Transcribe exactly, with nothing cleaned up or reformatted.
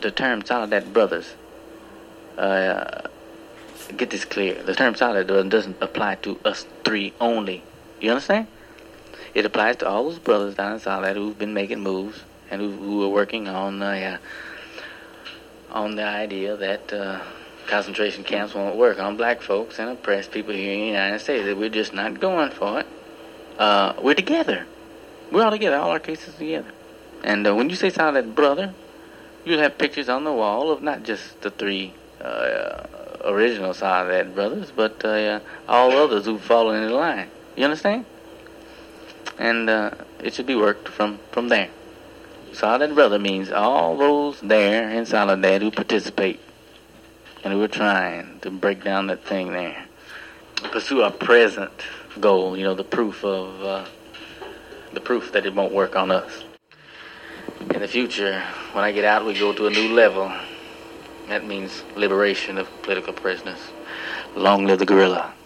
The term Soledad Brothers, uh, get this clear. The term Soledad doesn't apply to us three only. You understand? It applies to all those brothers down in Soledad who've been making moves and who, who are working on uh, on the idea that uh, concentration camps won't work on black folks and oppressed people here in the United States. That we're just not going for it. Uh, we're together. We're all together. All our cases together. And uh, when you say Soledad Brother, you'll have pictures on the wall of not just the three uh, original Soledad Brothers, but uh, all others who've fallen into line. You understand? And uh, it should be worked from, from there. Soledad Brother means all those there in Soledad who participate and who are trying to break down that thing there. Pursue our present goal, you know, the proof of, uh, the proof that it won't work on us. In the future, when I get out, we go to a new level. That means liberation of political prisoners. Long live the guerrilla.